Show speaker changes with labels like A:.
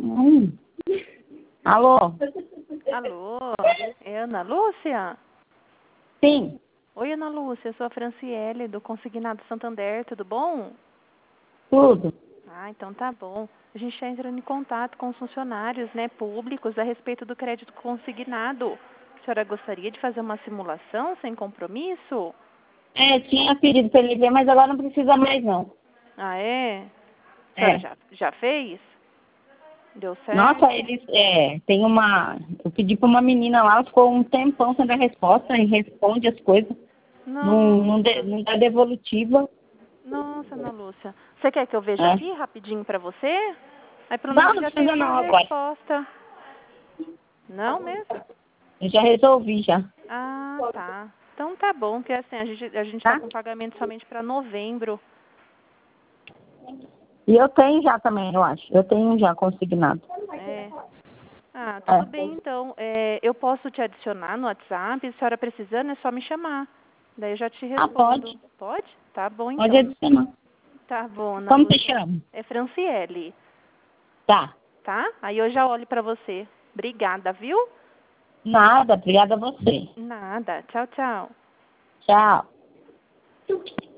A: Hum. Alô?
B: Alô, é Ana Lúcia?
A: Sim,
B: Oi, Ana Lúcia, eu sou a Franciele, do Consignado Santander, tudo bom?
A: tudo.
B: Ah, então tá bom. A gente está entrando em contato com os funcionários, né, públicos a respeito do crédito consignado. A senhora gostaria de fazer uma simulação sem compromisso?
A: Tinha pedido para ele ver, mas agora não precisa mais não.
B: Ah, é? A senhora
A: É.
B: já fez? Deu
A: Nossa,
B: certo?
A: eles, tem uma... Eu pedi para uma menina lá, ela ficou um tempão sem dar resposta, e responde as coisas,
B: Nossa,
A: não dá devolutiva.
B: nossa, Ana Lúcia. Você quer que eu veja
A: É.
B: aqui rapidinho para você? Aí pelo
A: Não,
B: menos
A: não
B: já tem
A: precisa
B: uma
A: não agora.
B: resposta. Não mesmo?
A: Eu já resolvi já,
B: Ah, tá. Então tá bom, porque assim, a gente tá
A: tá?
B: com pagamento somente para novembro.
A: E eu tenho já também, eu acho. Eu tenho já consignado.
B: É. Ah, tudo
A: É.
B: bem então. Eu posso te adicionar no WhatsApp, se a senhora precisando, é só me chamar. Daí eu já te
A: Ah,
B: respondo.
A: pode.
B: Pode? Tá bom
A: Pode
B: então.
A: adicionar.
B: Tá bom, Ana
A: Como você
B: Lúcia.
A: chama?
B: É Franciele,
A: Tá.
B: tá? Aí eu já olho para você. Obrigada, viu?
A: Nada, obrigada a você.
B: Nada. Tchau, tchau.
A: Tchau.